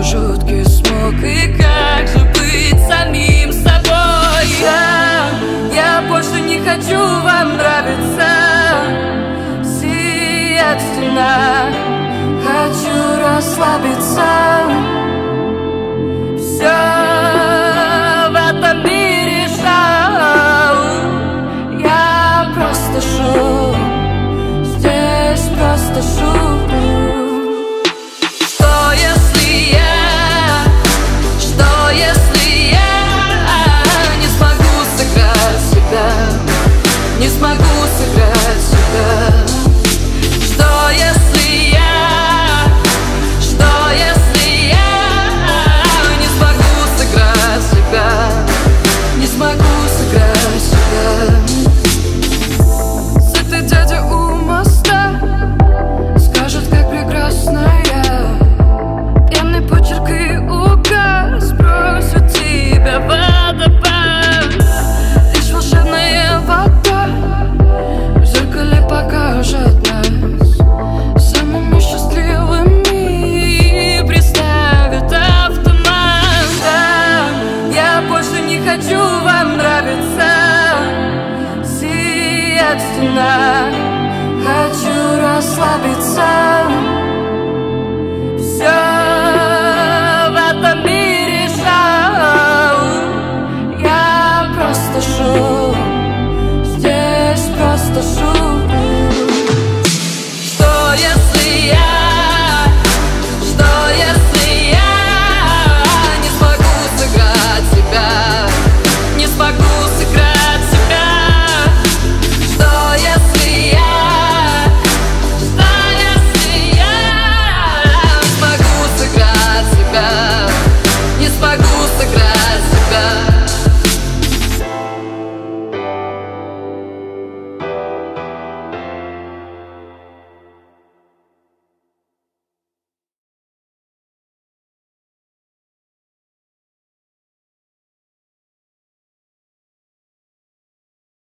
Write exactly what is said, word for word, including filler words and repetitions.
жуткий смог. И как же быть самим собой? Я, я больше не хочу вам нравиться. Сияет стена, хочу расслабиться. Все в этом мире шоу. Я просто шоу, здесь просто шоу. Что если я, что если я не смогу сыграть себя, не смогу сыграть себя? Что если я, что если я не смогу сыграть себя, не смогу сыграть себя? Сытый дядя у моста скажет, как прекрасна я. Пьяный почерк и